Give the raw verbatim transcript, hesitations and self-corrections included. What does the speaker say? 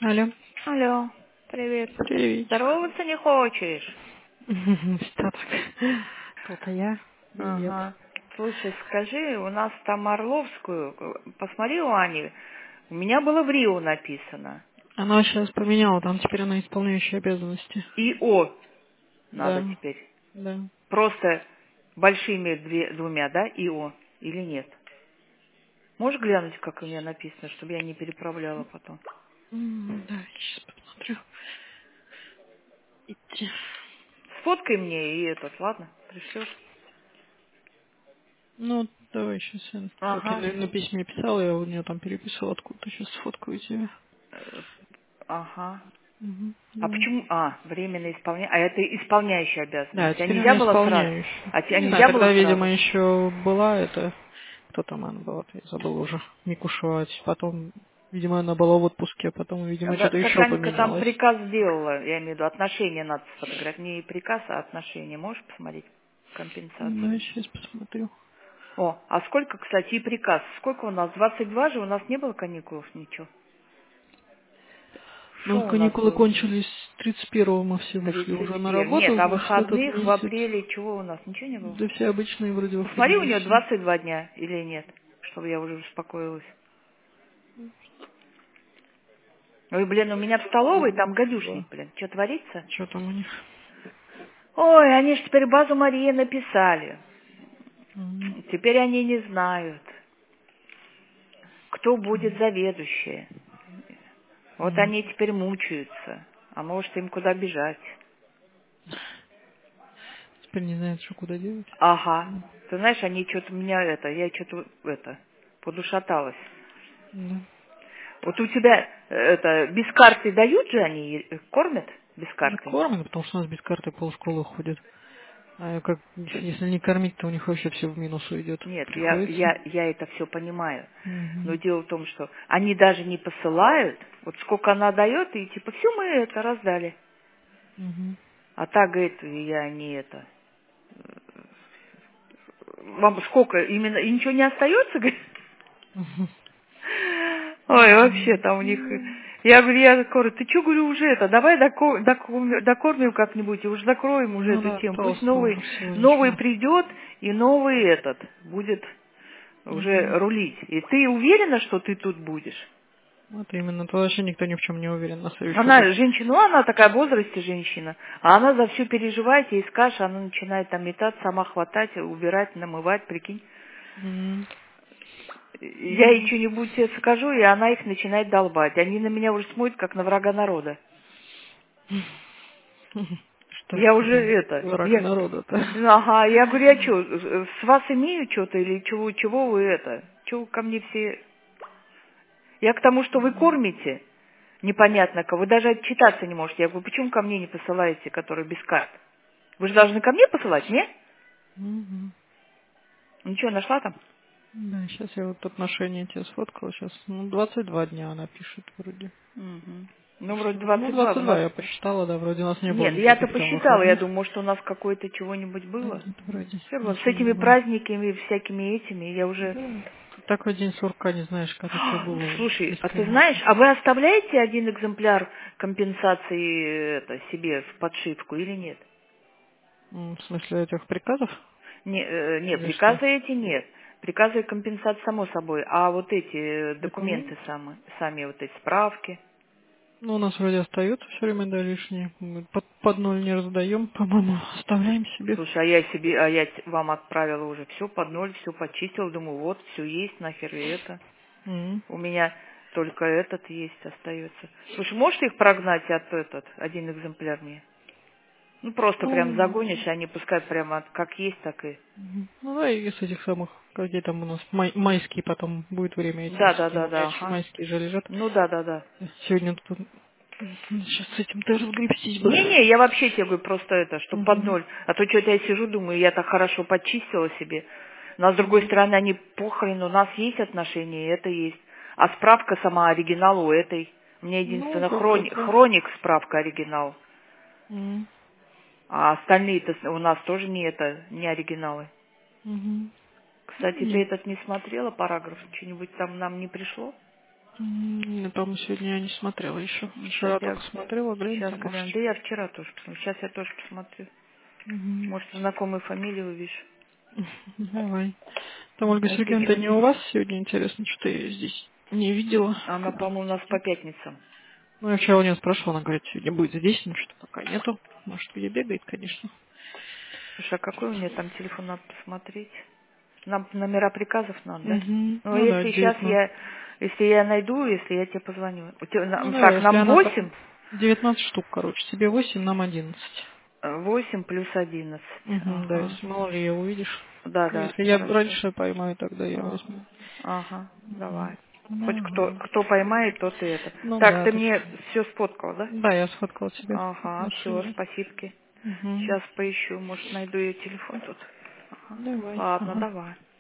Алло. Алло, привет. Привет. Здороваться не хочешь? Что так? Только я и нет. Ага. Слушай, скажи, у нас там Орловскую, посмотри у Ани, у меня было в Рио написано. Она сейчас поменяла, там теперь она исполняющая обязанности. И О надо Да, теперь. да. Просто большими две- двумя, да, И О или нет? Можешь глянуть, как у меня написано, чтобы я не переправляла потом? М, Да, сейчас посмотрю. Идти. Сфоткай мне и этот, ладно, пришлешь. Ну, давай сейчас я, как я Ага. на, на письме писала, я у нее там переписывал откуда-то, сейчас сфоткаю тебе. Э, Ага. Угу, А давай. почему? А, временно исполняющая. А это исполняющая Да, обязанность. А теперь нельзя она было сразу? исполняющая. А, те- а Не знаю, нельзя было тогда, видимо, сразу? еще была это... Кто там она была? Я забыл уже. Микушевать. Потом, видимо, она была в отпуске, а потом, видимо, Да, что-то так еще Анька там поменялось. приказ сделала, я имею в виду, отношения надо сфотографировать. Не приказ, а отношения. Можешь посмотреть Ну, компенсацию? сейчас посмотрю. О, а сколько, кстати, и приказ? Сколько у нас? двадцать два же? У нас не было каникул, ничего. Ну, Что у нас каникулы было? кончились тридцать первого, мы все вышли уже тридцать на первого. Нет, работу, а значит, этот выходных в месяц. апреле чего у нас? Ничего не было? Да все обычные вроде Посмотри, у выходные нее все. двадцать два дня или нет, чтобы я уже успокоилась. Ой, блин, у меня в столовой там гадюшник, блин. Что творится? Что там у них? Ой, они же теперь базу Марии написали. Мгм. Теперь они не знают, кто будет заведующей. Вот Мгм. они теперь мучаются. А может, им куда бежать? Теперь не знают, что куда делать. Ага. Ты знаешь, они что-то меня это, я что-то это, подушаталась. Да. Вот у тебя э, это, без карты дают же они, э, кормят без Да карты? кормят, потому что у нас без карты полшколы ходит. А как, если не кормить, то у них вообще все в минус уйдет. Нет, я, Приходится. я, я это все понимаю. Но Угу. дело в том, что они даже не посылают, вот сколько она дает, и типа, все мы это раздали. Угу. А так, говорит, я не это. Вам сколько, именно, и ничего не остается, говорит? Ой, вообще там у них... Я говорю, я говорю, ты что, говорю, уже это, давай доко- доко- докормим как-нибудь, и уже закроем уже Ну эту да, тему. Пусть толсто новый, уже всего новый ничего. придет, и новый этот будет Угу. уже рулить. И ты уверена, что ты тут будешь? Вот именно, то вообще никто ни в чем не уверен на следующий Она год. женщина, ну она такая в возрасте женщина, а она за все переживает, ей скажешь, она начинает там метаться, сама хватать, убирать, намывать, прикинь. М. Я ей Ну, что-нибудь скажу, и она их начинает долбать. Они на меня уже смотрят, как на врага народа. что ж Я ты уже там, это, враг я, народа-то? ага, я говорю, я что, с вас имею что-то или чего, чего вы это, чего ко мне все... Я к тому, что вы кормите, непонятно кого, вы даже отчитаться не можете. Я говорю, почему ко мне не посылаете, которые без карт? Вы же должны ко мне посылать, нет? Мгм. Ничего, нашла там? Да, сейчас я вот отношения тебе сфоткала, сейчас, ну, двадцать два дня она пишет вроде. Мгм. Ну, вроде Всё. Ну, двадцать два. У двадцать два нас... я посчитала, да, вроде у нас не было Нет, я-то никаких там посчитала, я выходных. думаю, может, у нас какое-то чего-нибудь Да было. нет, вроде Все равно, с ничего не этими было. праздниками и всякими этими я уже... Да, такой день сурка, не знаешь, когда что было Слушай, а ты знаешь, бесконечно. а вы оставляете один экземпляр компенсации э, это, себе в подшивку или нет? М, В смысле этих приказов? Не, э, нет, Или что? приказы эти нет. Приказы и компенсации само собой, а вот эти э, Документ? документы сами, сами вот эти справки. Ну, у нас вроде остаются все время, да, лишние. Мы под, под ноль не раздаем, по-моему, оставляем себе. Слушай, а я себе, а я т- вам отправила уже все под ноль, все почистила, думаю, вот, все есть, нахер и это. М. У меня только этот есть, остается. Слушай, можешь их прогнать от этот, один экземпляр мне? Ну, просто прям Ну, загонишь, и они пускай прямо от- как есть, так и... мгм. Ну да, и с этих самых, где там у нас май- майские потом будет время эти, Да, да, да, всякие да, горячие ага. майские же лежат. Ну, да, да, да. Сегодня тут сейчас с этим тоже разгребстись бы. Не-не, я вообще тебе говорю просто это, что под Мгм. ноль. А то что-то я сижу, думаю, я так хорошо почистила себе. Но с другой Мгм. стороны, они похрен, у нас есть отношения, и это есть. А справка сама оригинал у этой. У меня Ну, единственное как хроник, это. хроник справка оригинал. Мгм. А остальные-то у нас тоже не это, не оригиналы. Мгм. Ну, Кстати, ты не, этот не смотрела параграф? Что-нибудь там нам не пришло? м, Ленина, по-моему, сегодня я не смотрела еще. Сейчас Вчера я, только смотрела, сейчас гляньте, может. гляну. Да я вчера тоже посмотрю. Сейчас я тоже посмотрю. Угу. Может, знакомые фамилии увижу. Давай. Там Ольга Если Сергеевна что. не у вас сегодня, интересно, что я ее здесь не видела. Она, Когда по-моему, у нас по сидит. пятницам. Ну, я вчера у нее спрашивала, она говорит, сегодня будет здесь, но что пока нету. Может, где бегает, конечно. Слушай, а какой у нее там телефон, надо посмотреть? Нам номера приказов надо, да? Угу. Ну, а Ну да, если сейчас девятнадцать. я, если я найду, если я тебе позвоню. У тебя, Ну на- да, так, если нам она там восемь, девятнадцать штук, короче, тебе восемь, нам одиннадцать. восемь плюс одиннадцать. Угу, да, Ага. если мало ли ее увидишь. Да, да, Если я хорошо. раньше поймаю, тогда я А, возьму. ага, Мгм. давай. Хоть кто, Давай. кто поймает, тот и это. Ну Так, да, ты тут... мне все сфоткал, да? Да, я сфоткала тебе Ага, все, отношения. спасибо. Угу. Сейчас поищу, может, найду ее телефон тут. Ага. Давай. Ладно, Ага. давай.